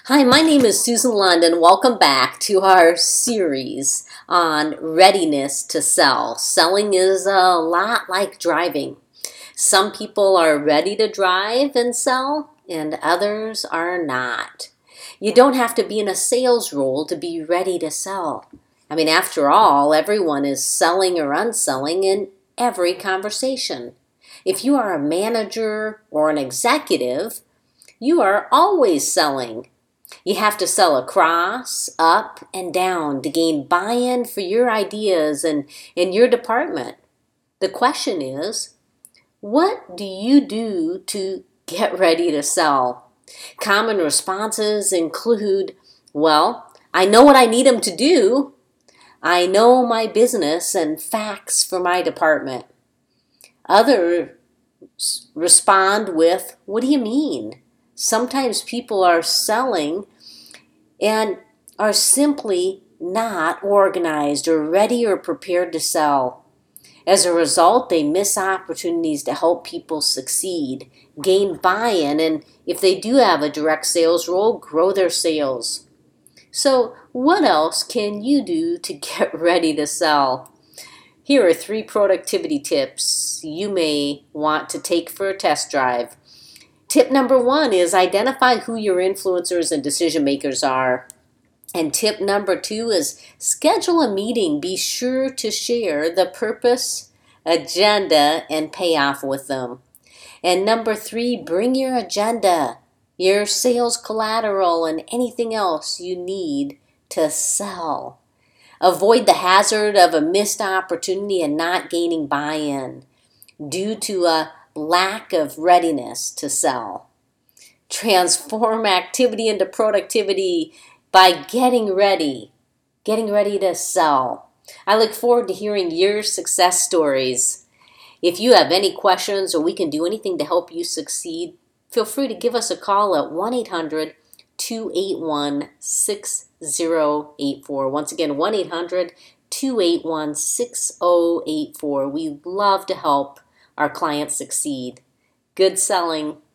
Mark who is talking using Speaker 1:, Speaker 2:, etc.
Speaker 1: Hi, my name is Susan London. Welcome back to our series on readiness to sell. Selling is a lot like driving. Some people are ready to drive and sell, and others are not. You don't have to be in a sales role to be ready to sell. After all, everyone is selling or unselling in every conversation. If you are a manager or an executive, you are always selling. You have to sell across, up, and down to gain buy-in for your ideas and in your department. The question is, what do you do to get ready to sell? Common responses include, well, I know what I need them to do. I know my business and facts for my department. Others respond with, what do you mean? Sometimes people are selling and are simply not organized or ready or prepared to sell. As a result, they miss opportunities to help people succeed, gain buy-in, and if they do have a direct sales role, grow their sales. So what else can you do to get ready to sell? Here are 3 productivity tips you may want to take for a test drive. Tip number 1 is identify who your influencers and decision makers are. And tip number 2 is schedule a meeting. Be sure to share the purpose, agenda, and payoff with them. And number 3, bring your agenda, your sales collateral, and anything else you need to sell. Avoid the hazard of a missed opportunity and not gaining buy-in due to a lack of readiness to sell. Transform activity into productivity by getting ready to sell. I look forward to hearing your success stories. If you have any questions or we can do anything to help you succeed, feel free to give us a call at 1-800-281-6084. Once again, 1-800-281-6084. We love to help our clients succeed. Good selling.